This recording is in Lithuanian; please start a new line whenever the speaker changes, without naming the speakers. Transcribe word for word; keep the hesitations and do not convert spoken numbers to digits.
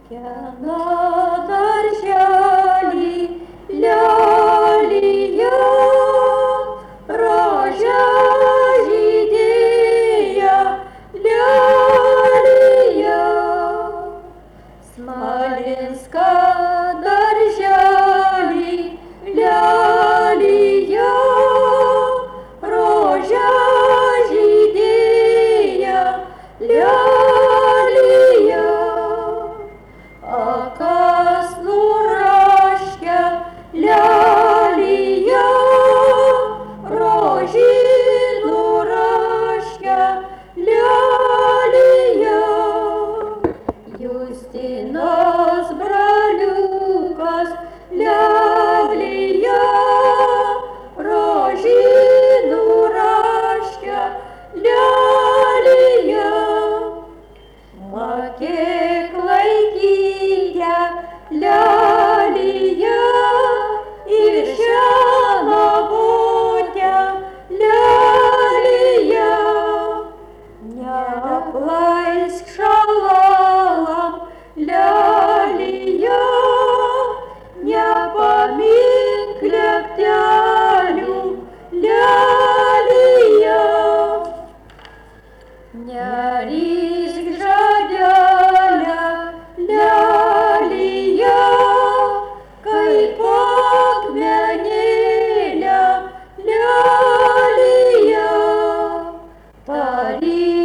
Kieno daržely lelija, rožė žydėjo lelija. Smalinska daržely lelija, rožė žydėjo lelija. A kas nuraškė lelija, rožį nuraškė lelija. Justinas braliukas lelija, rožį nuraškė lelija. Mokėk laikyti lelija ir šienavoti lelija. Neapleisk šalalam lelija, nepamink lieptelių lelija. Nerysk žadelę lelija, kaip akmenėlę lelija. Taryk